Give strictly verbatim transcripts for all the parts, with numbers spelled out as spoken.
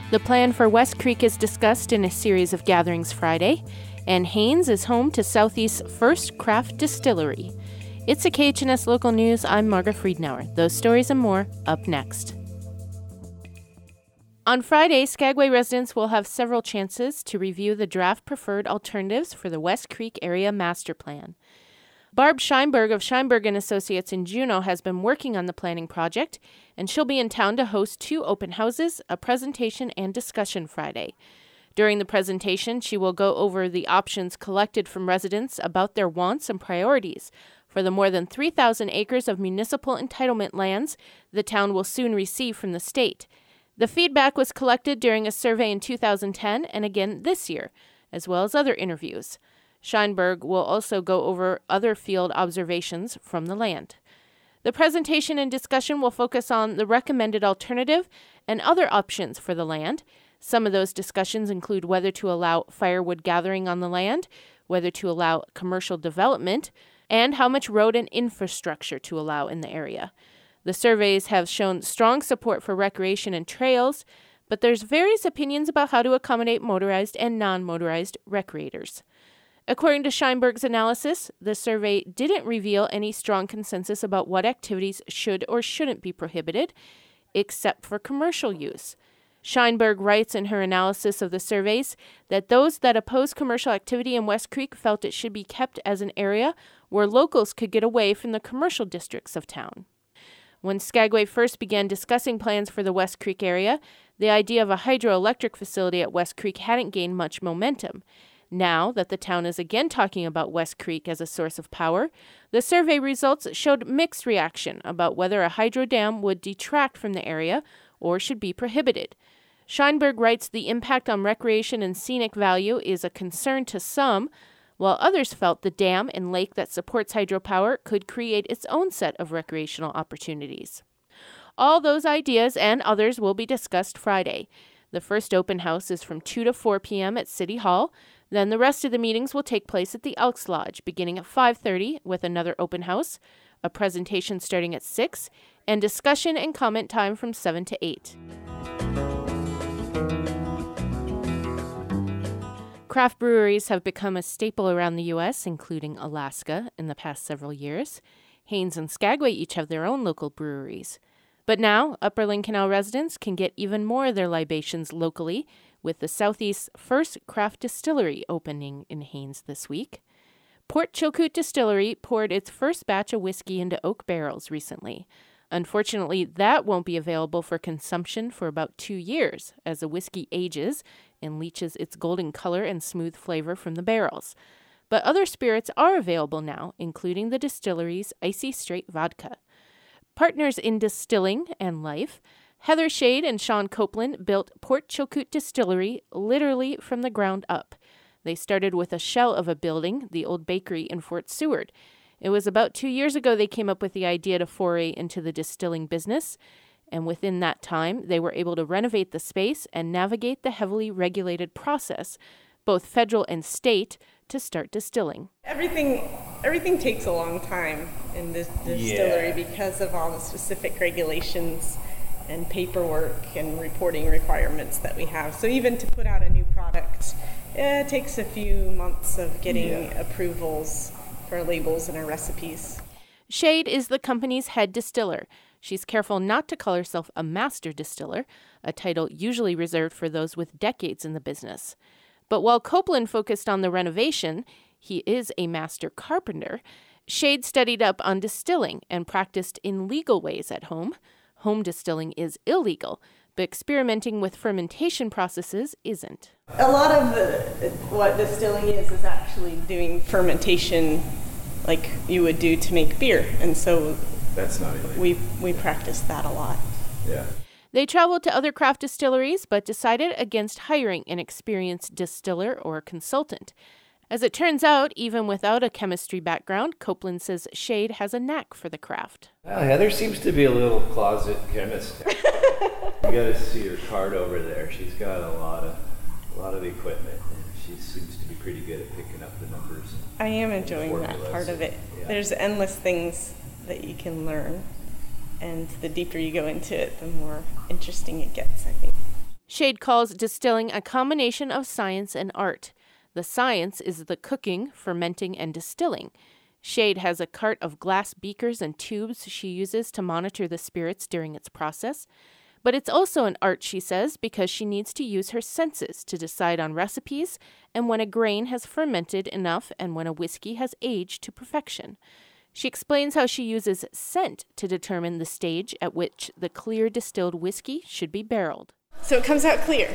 The plan for West Creek is discussed in a series of gatherings Friday, and Haines is home to Southeast's first craft distillery. It's a K H N S Local News. I'm Marga Friedenauer. Those stories and more up next. On Friday, Skagway residents will have several chances to review the draft preferred alternatives for the West Creek Area Master Plan. Barb Scheinberg of Scheinberg and Associates in Juneau has been working on the planning project, and she'll be in town to host two open houses, a presentation, and discussion Friday. During the presentation, she will go over the options collected from residents about their wants and priorities for the more than three thousand acres of municipal entitlement lands the town will soon receive from the state. The feedback was collected during a survey in two thousand ten and again this year, as well as other interviews. Scheinberg will also go over other field observations from the land. The presentation and discussion will focus on the recommended alternative and other options for the land. Some of those discussions include whether to allow firewood gathering on the land, whether to allow commercial development, and how much road and infrastructure to allow in the area. The surveys have shown strong support for recreation and trails, but there's various opinions about how to accommodate motorized and non-motorized recreators. According to Scheinberg's analysis, the survey didn't reveal any strong consensus about what activities should or shouldn't be prohibited, except for commercial use. Scheinberg writes in her analysis of the surveys that those that oppose commercial activity in West Creek felt it should be kept as an area where locals could get away from the commercial districts of town. When Skagway first began discussing plans for the West Creek area, the idea of a hydroelectric facility at West Creek hadn't gained much momentum. Now that the town is again talking about West Creek as a source of power, the survey results showed mixed reaction about whether a hydro dam would detract from the area or should be prohibited. Scheinberg writes the impact on recreation and scenic value is a concern to some, while others felt the dam and lake that supports hydropower could create its own set of recreational opportunities. All those ideas and others will be discussed Friday. The first open house is from two to four p.m. at City Hall. Then the rest of the meetings will take place at the Elks Lodge, beginning at five thirty with another open house, a presentation starting at six, and discussion and comment time from seven to eight. Craft breweries have become a staple around the U S, including Alaska, in the past several years. Haines and Skagway each have their own local breweries. But now, Upper Lynn Canal residents can get even more of their libations locally, with the Southeast's first craft distillery opening in Haines this week. Port Chilkoot Distillery poured its first batch of whiskey into oak barrels recently. Unfortunately, that won't be available for consumption for about two years as the whiskey ages and leaches its golden color and smooth flavor from the barrels. But other spirits are available now, including the distillery's Icy Straight Vodka. Partners in distilling and life, Heather Shade and Sean Copeland built Port Chilkoot Distillery literally from the ground up. They started with a shell of a building, the old bakery in Fort Seward. It was about two years ago they came up with the idea to foray into the distilling business, and within that time they were able to renovate the space and navigate the heavily regulated process, both federal and state, to start distilling. Everything everything takes a long time in this distillery yeah. because of all the specific regulations and paperwork and reporting requirements that we have. So even to put out a new product, it takes a few months of getting yeah. approvals for our labels and our recipes. Shade is the company's head distiller. She's careful not to call herself a master distiller, a title usually reserved for those with decades in the business. But while Copeland focused on the renovation, he is a master carpenter, Shade studied up on distilling and practiced in legal ways at home. Home distilling is illegal, but experimenting with fermentation processes isn't. A lot of the, what distilling is is actually doing fermentation like you would do to make beer, and so that's not illegal. We we practice that a lot. Yeah. They traveled to other craft distilleries, but decided against hiring an experienced distiller or consultant. As it turns out, even without a chemistry background, Copeland says Shade has a knack for the craft. Well, Heather seems to be a little closet chemist. You got to see her card over there. She's got a lot of a lot of equipment, and she seems to be pretty good at picking up the numbers. I am enjoying that part of it. Yeah. There's endless things that you can learn, and the deeper you go into it, the more interesting it gets, I think. Shade calls distilling a combination of science and art. The science is the cooking, fermenting, and distilling. Shade has a cart of glass beakers and tubes she uses to monitor the spirits during its process. But it's also an art, she says, because she needs to use her senses to decide on recipes and when a grain has fermented enough and when a whiskey has aged to perfection. She explains how she uses scent to determine the stage at which the clear distilled whiskey should be barreled. So it comes out clear,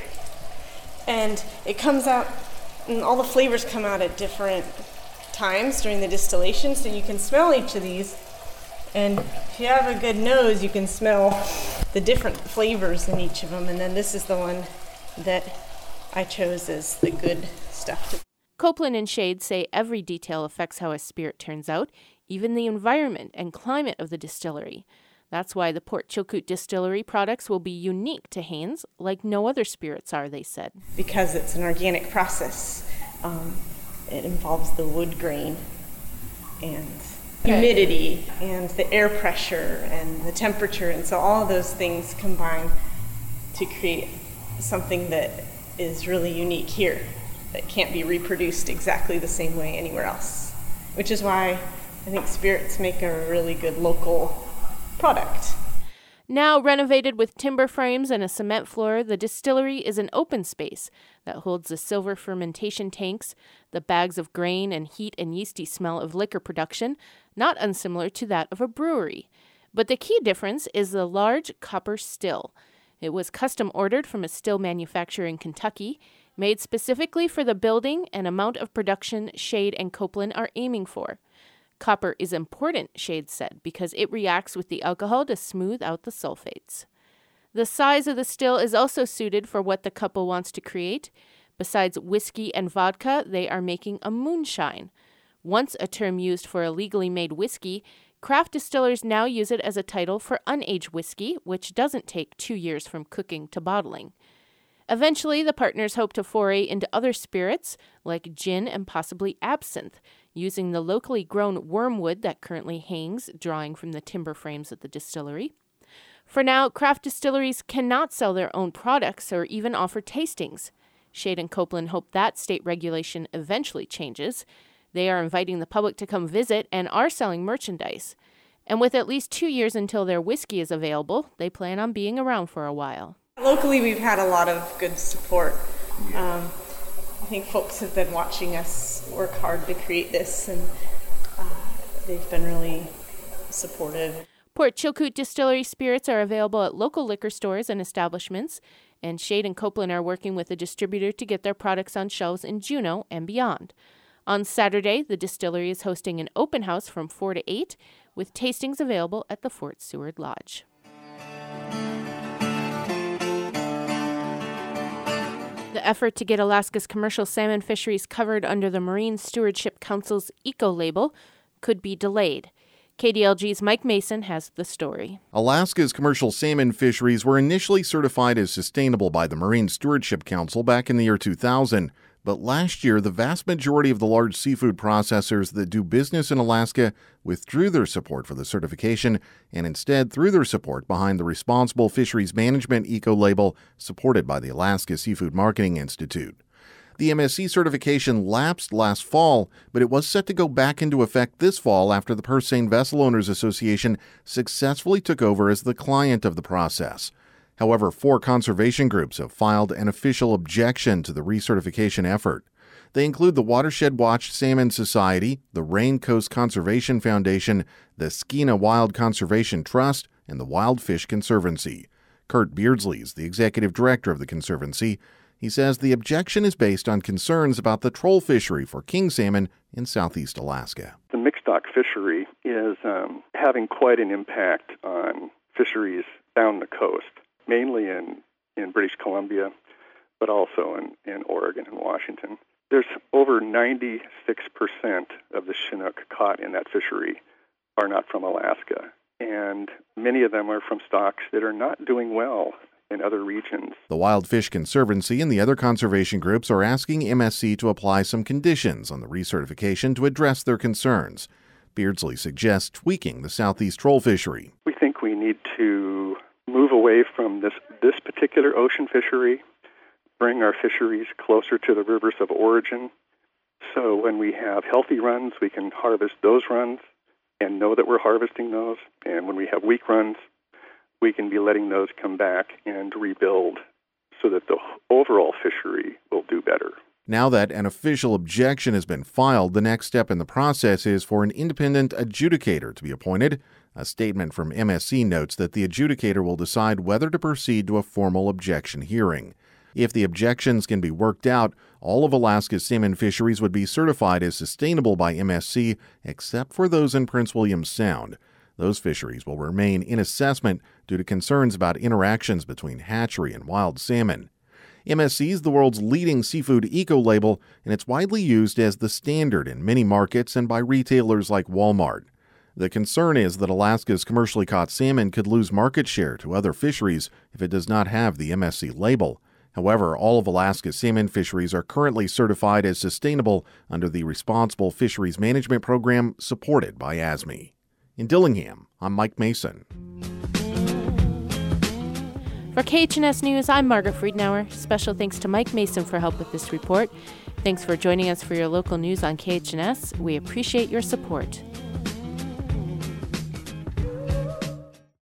and it comes out, and all the flavors come out at different times during the distillation, so you can smell each of these, and if you have a good nose, you can smell the different flavors in each of them, and then this is the one that I chose as the good stuff. Copeland and Shade say every detail affects how a spirit turns out, even the environment and climate of the distillery. That's why the Port Chilkoot Distillery products will be unique to Haines, like no other spirits are, they said. Because it's an organic process, um, it involves the wood grain and humidity and the air pressure and the temperature, and so all of those things combine to create something that is really unique here, that can't be reproduced exactly the same way anywhere else, which is why I think spirits make a really good local product. Now renovated with timber frames and a cement floor, the distillery is an open space that holds the silver fermentation tanks, the bags of grain and heat and yeasty smell of liquor production, not unsimilar to that of a brewery. But the key difference is the large copper still. It was custom ordered from a still manufacturer in Kentucky, made specifically for the building and amount of production Shade and Copeland are aiming for. Copper is important, Shade said, because it reacts with the alcohol to smooth out the sulfates. The size of the still is also suited for what the couple wants to create. Besides whiskey and vodka, they are making a moonshine. Once a term used for a legally made whiskey, craft distillers now use it as a title for unaged whiskey, which doesn't take two years from cooking to bottling. Eventually, the partners hope to foray into other spirits, like gin and possibly absinthe, using the locally grown wormwood that currently hangs, drawing from the timber frames at the distillery. For now, craft distilleries cannot sell their own products or even offer tastings. Shade and Copeland hope that state regulation eventually changes. They are inviting the public to come visit and are selling merchandise. And with at least two years until their whiskey is available, they plan on being around for a while. Locally, we've had a lot of good support. Um, I think folks have been watching us work hard to create this, and uh, they've been really supportive. Port Chilkoot Distillery spirits are available at local liquor stores and establishments, and Shade and Copeland are working with a distributor to get their products on shelves in Juneau and beyond. On Saturday, the distillery is hosting an open house from four to eight, with tastings available at the Fort Seward Lodge. The effort to get Alaska's commercial salmon fisheries covered under the Marine Stewardship Council's eco-label could be delayed. K D L G's Mike Mason has the story. Alaska's commercial salmon fisheries were initially certified as sustainable by the Marine Stewardship Council back in the year two thousand. But last year, the vast majority of the large seafood processors that do business in Alaska withdrew their support for the certification and instead threw their support behind the Responsible Fisheries Management eco-label supported by the Alaska Seafood Marketing Institute. The M S C certification lapsed last fall, but it was set to go back into effect this fall after the Purse Seine Vessel Owners Association successfully took over as the client of the process. However, four conservation groups have filed an official objection to the recertification effort. They include the Watershed Watch Salmon Society, the Rain Coast Conservation Foundation, the Skeena Wild Conservation Trust, and the Wild Fish Conservancy. Kurt Beardsley is the executive director of the Conservancy. He says the objection is based on concerns about the troll fishery for king salmon in southeast Alaska. The mixed stock fishery is um, having quite an impact on fisheries down the coast, mainly in, in British Columbia, but also in, in Oregon and Washington. There's over ninety-six percent of the Chinook caught in that fishery are not from Alaska, and many of them are from stocks that are not doing well in other regions. The Wild Fish Conservancy and the other conservation groups are asking M S C to apply some conditions on the recertification to address their concerns. Beardsley suggests tweaking the southeast troll fishery. We think we need to move away from this, this particular ocean fishery, bring our fisheries closer to the rivers of origin. So when we have healthy runs, we can harvest those runs and know that we're harvesting those. And when we have weak runs, we can be letting those come back and rebuild so that the overall fishery will do better. Now that an official objection has been filed, the next step in the process is for an independent adjudicator to be appointed. A statement from M S C notes that the adjudicator will decide whether to proceed to a formal objection hearing. If the objections can be worked out, all of Alaska's salmon fisheries would be certified as sustainable by M S C, except for those in Prince William Sound. Those fisheries will remain in assessment due to concerns about interactions between hatchery and wild salmon. M S C is the world's leading seafood eco-label, and it's widely used as the standard in many markets and by retailers like Walmart. The concern is that Alaska's commercially caught salmon could lose market share to other fisheries if it does not have the M S C label. However, all of Alaska's salmon fisheries are currently certified as sustainable under the Responsible Fisheries Management Program supported by A S M E. In Dillingham, I'm Mike Mason. For K H N S News, I'm Margaret Friedenauer. Special thanks to Mike Mason for help with this report. Thanks for joining us for your local news on K H N S. We appreciate your support.